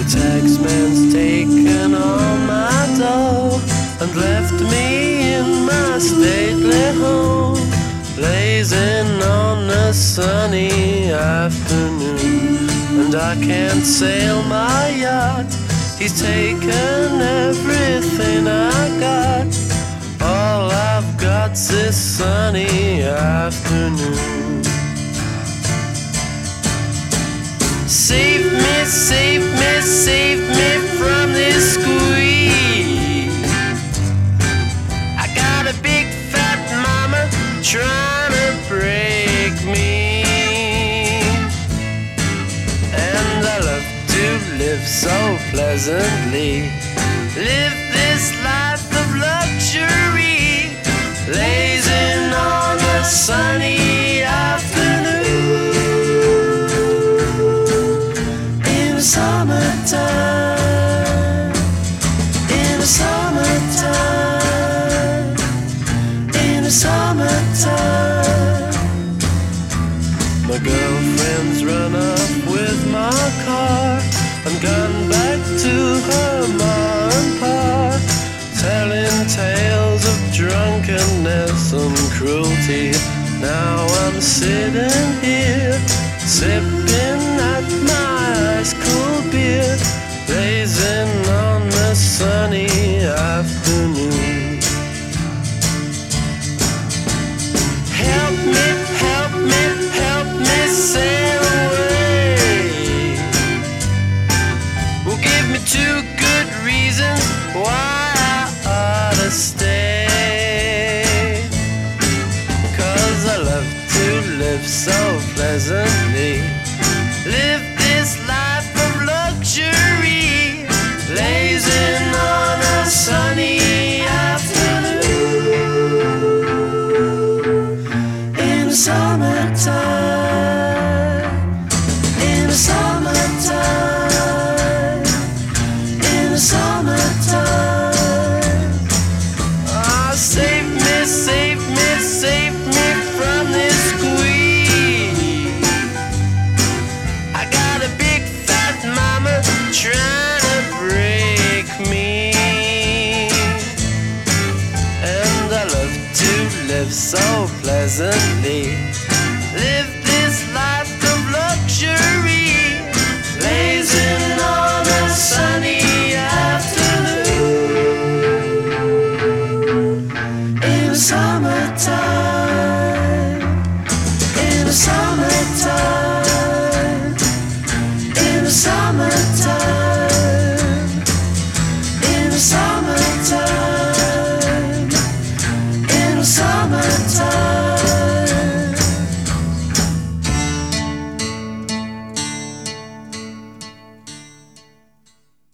taxman's taken all my dough and left me in my stately home, blazing on a sunny afternoon. And I can't sail my yacht, he's taken everything I got. All I've got's this sunny afternoon. Save me, save me, save me from this squeeze. I got a big fat mama trying to break me, and I love to live so pleasantly, live this life of luxury, blazing on a sunny afternoon. In the summertime, in the summertime, in the summertime. My girlfriend's run up with my car and gone back to her ma and pa, telling tales of drunkenness and cruelty. Now I'm sitting here, sipping at my ice cold beer, blazing on the sunny afternoon. Help me, help me, help me sail away. Well, give me 2 good reasons why I ought to stay. 'Cause I love to live so pleasantly, live this life of luxury, blazing on a sunny afternoon. In the summertime, in the summertime, in the summertime. Ah, save me, save me, save me from this squeeze. I got a big fat mama trying to break me, and I love to live so pleasantly, live this life of luxury, blazing on a sunny afternoon. In the summertime, in the summertime.